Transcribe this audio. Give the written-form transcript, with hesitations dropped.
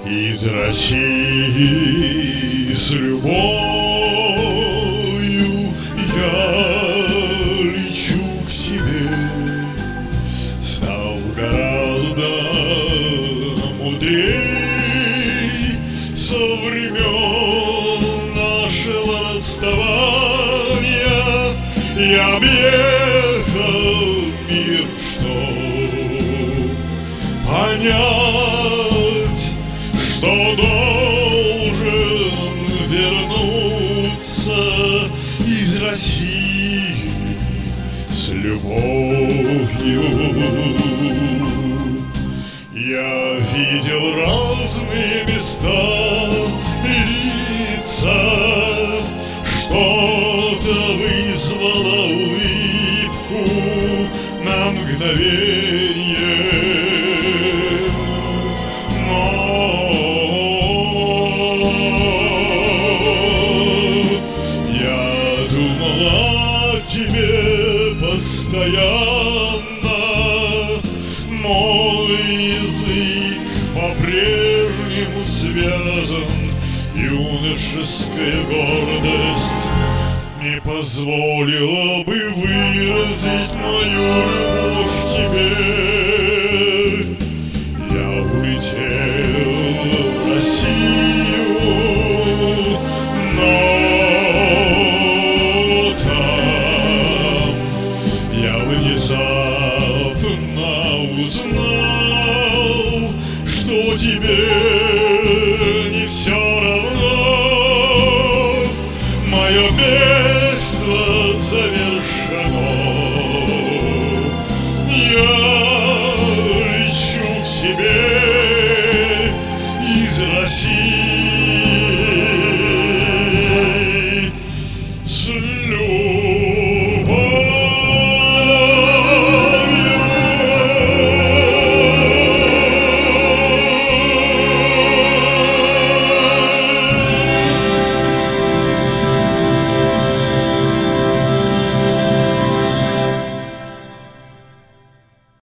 Из России с любовью я лечу к тебе. Стал гораздо мудрей со времен нашего расставания. Я объехал мир, чтоб понять, что должен вернуться из России с любовью. Я видел разные места, лица, что-то вызвало улыбку на мгновенье. Тебе постоянно мой язык по-прежнему связан. Юношеская гордость не позволила бы выразить мою любовь к тебе. Я улетел в Россию, но внезапно узнал, что тебе не все равно. Мое бегство завершено. Я лечу к тебе из России.